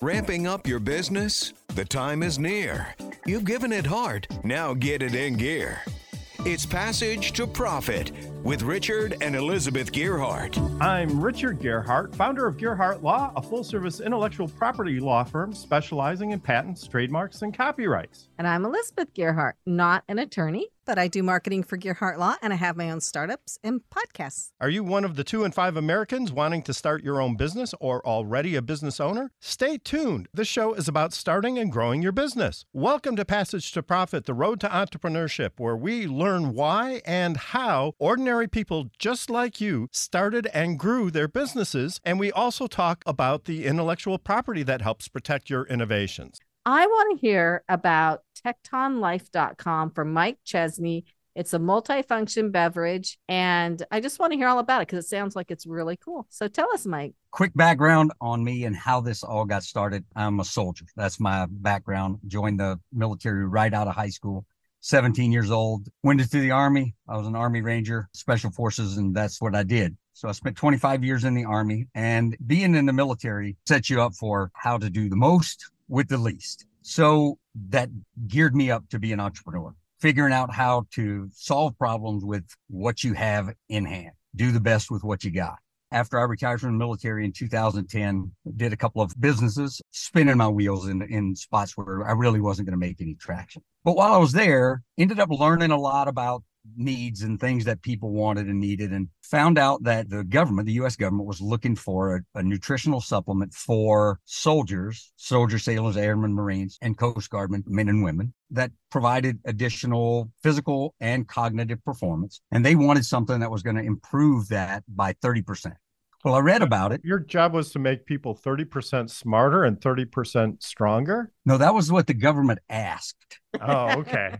Ramping up your business? The time is near. You've given it heart. Now get it in gear. It's Passage to Profit with Richard and Elizabeth Gearhart. I'm Richard Gearhart, founder of Gearhart Law, a full-service intellectual property law firm specializing in patents, trademarks, and copyrights. And I'm Elizabeth Gearhart, not an attorney, but I do marketing for Gearhart Law, and I have my own startups and podcasts. Are you one of the 2 in 5 Americans wanting to start your own business or already a business owner? Stay tuned. This show is about starting and growing your business. Welcome to Passage to Profit, the road to entrepreneurship, where we learn why and how ordinary people just like you started and grew their businesses, and we also talk about the intellectual property that helps protect your innovations. I want to hear about TectonLife.com from Mike Chesney. It's a multifunction beverage, and I just want to hear all about it because it sounds like it's really cool. So tell us, Mike. Quick background on me and how this all got started. I'm a soldier. That's my background. Joined the military right out of high school. 17 years old, went into the Army. I was an Army Ranger, Special Forces, and that's what I did. So I spent 25 years in the Army, and being in the military sets you up for how to do the most with the least. So that geared me up to be an entrepreneur, figuring out how to solve problems with what you have in hand, do the best with what you got. After I retired from the military in 2010, did a couple of businesses, spinning my wheels in spots where I really wasn't going to make any traction. But while I was there, ended up learning a lot about needs and things that people wanted and needed, and found out that the government, the U.S. government, was looking for a nutritional supplement for soldiers, sailors, airmen, Marines, and Coast Guardmen, men and women, that provided additional physical and cognitive performance. And they wanted something that was going to improve that by 30%. Well, I read about it. Your job was to make people 30% smarter and 30% stronger? No, that was what the government asked. Oh, okay.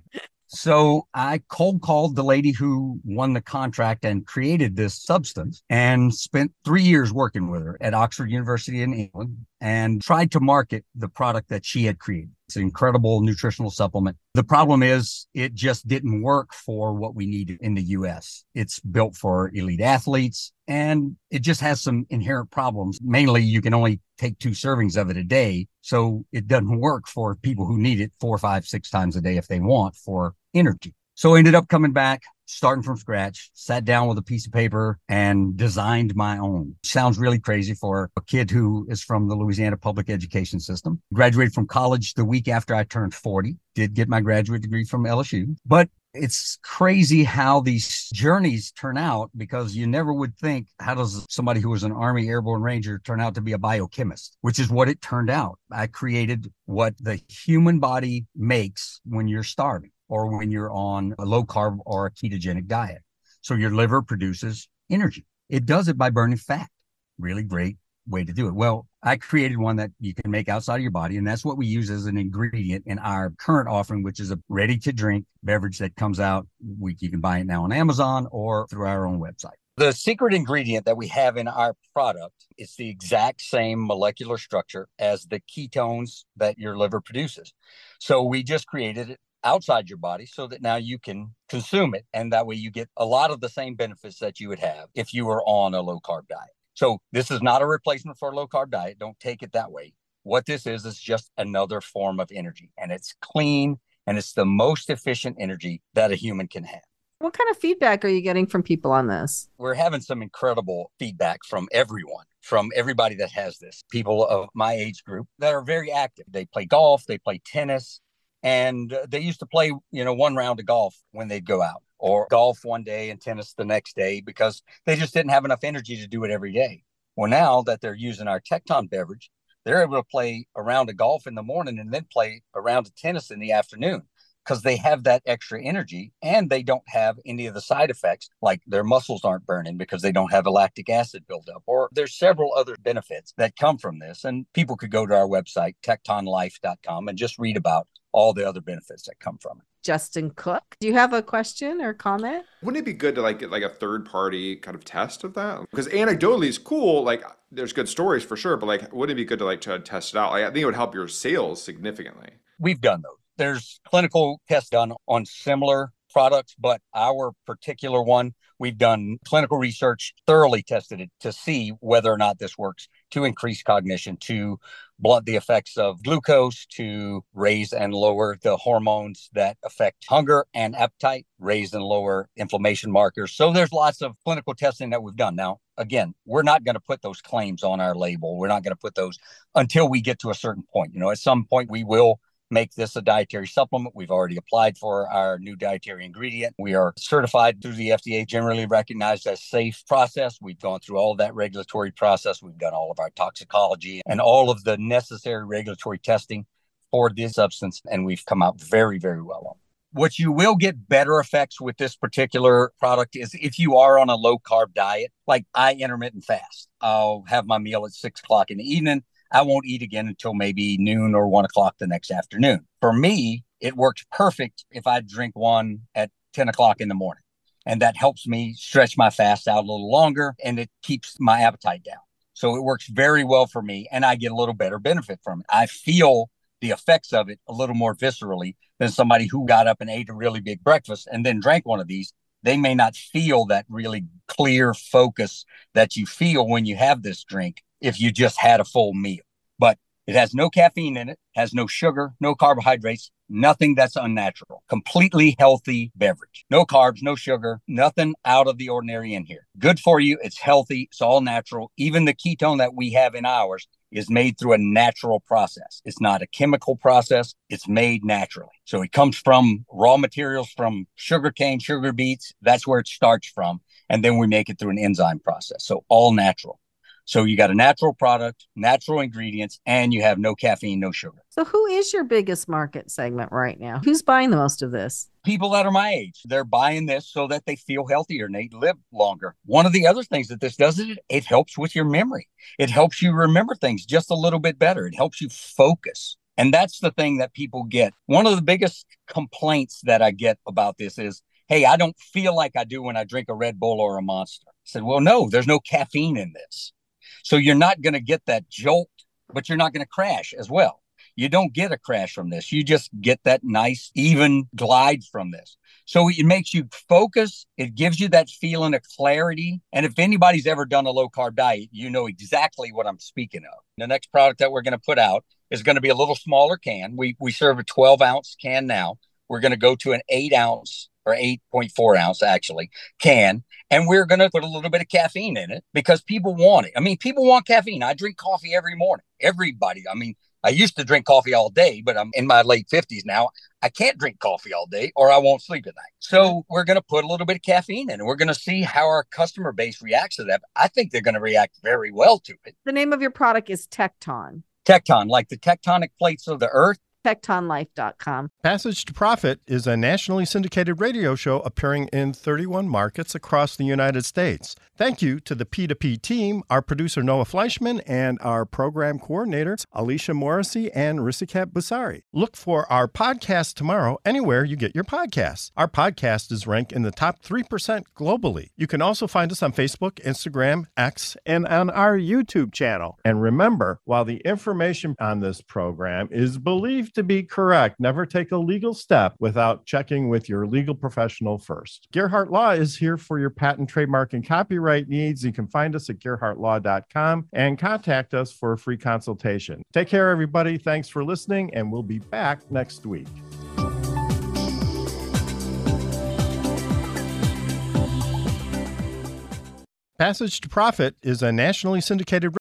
So I cold called the lady who won the contract and created this substance and spent 3 years working with her at Oxford University in England and tried to market the product that she had created. It's an incredible nutritional supplement. The problem is it just didn't work for what we needed in the US. It's built for elite athletes, and it just has some inherent problems. Mainly, you can only take 2 servings of it a day. So it doesn't work for people who need it 4, 5, 6 times a day if they want for energy. So I ended up coming back, starting from scratch, sat down with a piece of paper and designed my own. Sounds really crazy for a kid who is from the Louisiana public education system. Graduated from college the week after I turned 40, did get my graduate degree from LSU. But it's crazy how these journeys turn out, because you never would think, how does somebody who was an Army Airborne Ranger turn out to be a biochemist, which is what it turned out. I created what the human body makes when you're starving or when you're on a low carb or a ketogenic diet. So your liver produces energy. It does it by burning fat. Really great way to do it. Well, I created one that you can make outside of your body, and that's what we use as an ingredient in our current offering, which is a ready-to-drink beverage that comes out. You can buy it now on Amazon or through our own website. The secret ingredient that we have in our product is the exact same molecular structure as the ketones that your liver produces. So we just created it outside your body so that now you can consume it, and that way you get a lot of the same benefits that you would have if you were on a low-carb diet. So this is not a replacement for a low-carb diet. Don't take it that way. What this is just another form of energy, and it's clean, and it's the most efficient energy that a human can have. What kind of feedback are you getting from people on this? We're having some incredible feedback from everyone, from everybody that has this. People of my age group that are very active. They play golf, they play tennis, and they used to play, 1 round of golf when they'd go out, or golf one day and tennis the next day, because they just didn't have enough energy to do it every day. Well, now that they're using our Tecton beverage, they're able to play a round of golf in the morning and then play a round of tennis in the afternoon, because they have that extra energy and they don't have any of the side effects, like their muscles aren't burning because they don't have a lactic acid buildup, or there's several other benefits that come from this. And people could go to our website, TectonLife.com, and just read about all the other benefits that come from it. Justin Cook, do you have a question or comment? Wouldn't it be good to get a third party kind of test of that? Because anecdotally it's cool. There's good stories for sure, but wouldn't it be good to test it out? I think it would help your sales significantly. We've done those. There's clinical tests done on similar products, but our particular one, we've done clinical research, thoroughly tested it to see whether or not this works to increase cognition, to blunt the effects of glucose, to raise and lower the hormones that affect hunger and appetite, raise and lower inflammation markers. So there's lots of clinical testing that we've done. Now, again, we're not going to put those claims on our label. We're not going to put those until we get to a certain point. At some point we will make this a dietary supplement. We've already applied for our new dietary ingredient. We are certified through the FDA, generally recognized as safe process. We've gone through all of that regulatory process. We've done all of our toxicology and all of the necessary regulatory testing for this substance, and we've come out very, very well on it. What you will get better effects with this particular product is if you are on a low carb diet, like I intermittent fast. I'll have my meal at 6 o'clock in the evening. I won't eat again until maybe noon or 1 o'clock the next afternoon. For me, it works perfect if I drink one at 10 o'clock in the morning. And that helps me stretch my fast out a little longer, and it keeps my appetite down. So it works very well for me, and I get a little better benefit from it. I feel the effects of it a little more viscerally than somebody who got up and ate a really big breakfast and then drank one of these. They may not feel that really clear focus that you feel when you have this drink if you just had a full meal. But it has no caffeine in it, has no sugar, no carbohydrates, nothing that's unnatural. Completely healthy beverage. No carbs, no sugar, nothing out of the ordinary in here. Good for you. It's healthy. It's all natural. Even the ketone that we have in ours is made through a natural process. It's not a chemical process. It's made naturally. So it comes from raw materials from sugarcane, sugar beets. That's where it starts from. And then we make it through an enzyme process. So all natural. So you got a natural product, natural ingredients, and you have no caffeine, no sugar. So who is your biggest market segment right now? Who's buying the most of this? People that are my age. They're buying this so that they feel healthier and they live longer. One of the other things that this does is it helps with your memory. It helps you remember things just a little bit better. It helps you focus. And that's the thing that people get. One of the biggest complaints that I get about this is, hey, I don't feel like I do when I drink a Red Bull or a Monster. I said, well, no, there's no caffeine in this. So you're not going to get that jolt, but you're not going to crash as well. You don't get a crash from this. You just get that nice, even glide from this. So it makes you focus. It gives you that feeling of clarity. And if anybody's ever done a low-carb diet, you know exactly what I'm speaking of. The next product that we're going to put out is going to be a little smaller can. We serve a 12-ounce can now. We're going to go to an 8-ounce or 8.4 ounce actually can. And we're going to put a little bit of caffeine in it because people want it. I mean, people want caffeine. I drink coffee every morning. Everybody. I mean, I used to drink coffee all day, but I'm in my late 50s now. I can't drink coffee all day or I won't sleep at night. So we're going to put a little bit of caffeine in it. We're going to see how our customer base reacts to that. I think they're going to react very well to it. The name of your product is Tecton. Tecton, like the tectonic plates of the earth. TectonLife.com. Passage to Profit is a nationally syndicated radio show appearing in 31 markets across the United States. Thank you to the P2P team, our producer Noah Fleischman, and our program coordinators Alicia Morrissey and Risikat Busari. Look for our podcast tomorrow anywhere you get your podcasts. Our podcast is ranked in the top 3% globally. You can also find us on Facebook, Instagram, X, and on our YouTube channel. And remember, while the information on this program is believed to be correct, never take a legal step without checking with your legal professional first. Gerhardt Law is here for your patent, trademark, and copyright needs. You can find us at gerhardtlaw.com and contact us for a free consultation. Take care, everybody. Thanks for listening, and we'll be back next week. Passage to Profit is a nationally syndicated